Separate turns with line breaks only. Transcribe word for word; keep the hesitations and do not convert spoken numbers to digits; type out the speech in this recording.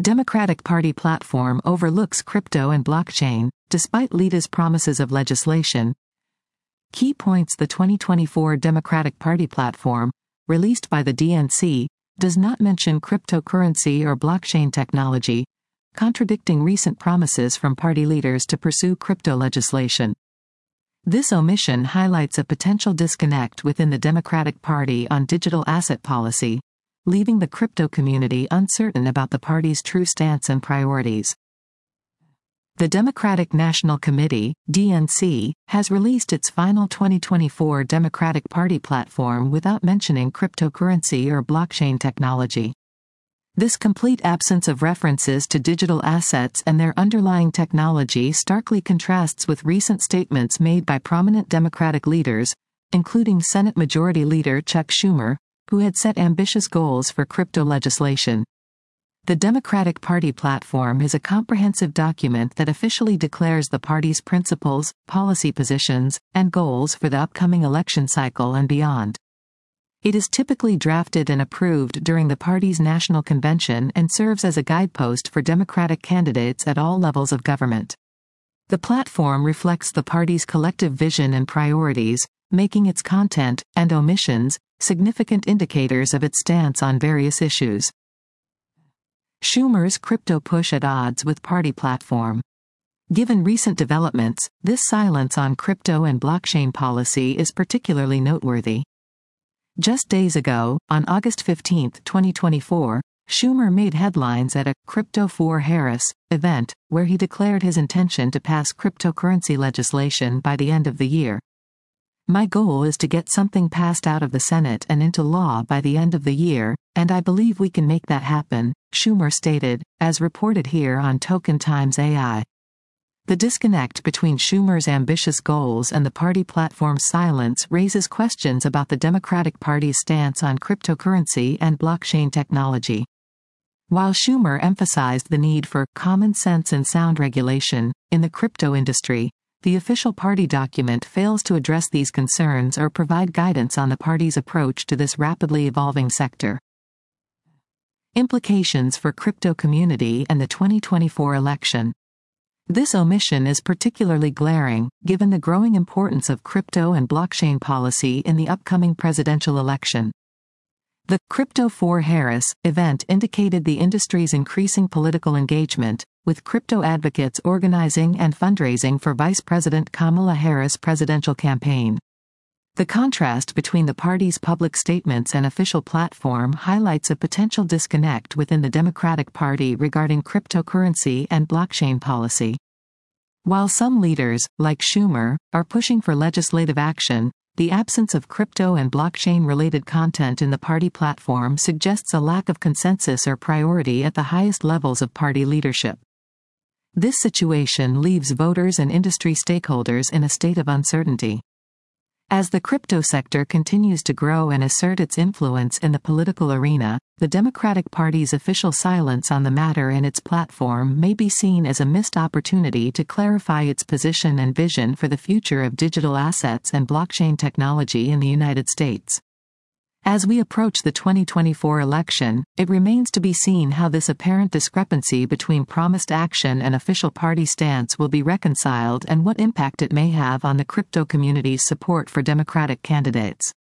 Democratic Party platform overlooks crypto and blockchain, despite leaders' promises of legislation. Key points: the twenty twenty-four Democratic Party platform, released by the D N C, does not mention cryptocurrency or blockchain technology, contradicting recent promises from party leaders to pursue crypto legislation. This omission highlights a potential disconnect within the Democratic Party on digital asset policy, leaving the crypto community uncertain about the party's true stance and priorities. The Democratic National Committee, D N C, has released its final twenty twenty-four Democratic Party platform without mentioning cryptocurrency or blockchain technology. This complete absence of references to digital assets and their underlying technology starkly contrasts with recent statements made by prominent Democratic leaders, including Senate Majority Leader Chuck Schumer, who had set ambitious goals for crypto legislation. The Democratic Party platform is a comprehensive document that officially declares the party's principles, policy positions, and goals for the upcoming election cycle and beyond. It is typically drafted and approved during the party's national convention and serves as a guidepost for Democratic candidates at all levels of government. The platform reflects the party's collective vision and priorities, making its content and omissions significant indicators of its stance on various issues. Schumer's crypto push at odds with party platform. Given recent developments, this silence on crypto and blockchain policy is particularly noteworthy. Just days ago, on August fifteenth, twenty twenty-four, Schumer made headlines at a Crypto for Harris event, where he declared his intention to pass cryptocurrency legislation by the end of the year. "My goal is to get something passed out of the Senate and into law by the end of the year, and I believe we can make that happen," Schumer stated, as reported here on Token Times A I. The disconnect between Schumer's ambitious goals and the party platform's silence raises questions about the Democratic Party's stance on cryptocurrency and blockchain technology. While Schumer emphasized the need for common sense and sound regulation in the crypto industry, the official party document fails to address these concerns or provide guidance on the party's approach to this rapidly evolving sector. Implications for crypto community and the twenty twenty-four election. This omission is particularly glaring, given the growing importance of crypto and blockchain policy in the upcoming presidential election. The Crypto for Harris event indicated the industry's increasing political engagement, with crypto advocates organizing and fundraising for Vice President Kamala Harris' presidential campaign. The contrast between the party's public statements and official platform highlights a potential disconnect within the Democratic Party regarding cryptocurrency and blockchain policy. While some leaders, like Schumer, are pushing for legislative action, the absence of crypto and blockchain-related content in the party platform suggests a lack of consensus or priority at the highest levels of party leadership. This situation leaves voters and industry stakeholders in a state of uncertainty. As the crypto sector continues to grow and assert its influence in the political arena, the Democratic Party's official silence on the matter and its platform may be seen as a missed opportunity to clarify its position and vision for the future of digital assets and blockchain technology in the United States. As we approach the twenty twenty-four election, it remains to be seen how this apparent discrepancy between promised action and official party stance will be reconciled and what impact it may have on the crypto community's support for Democratic candidates.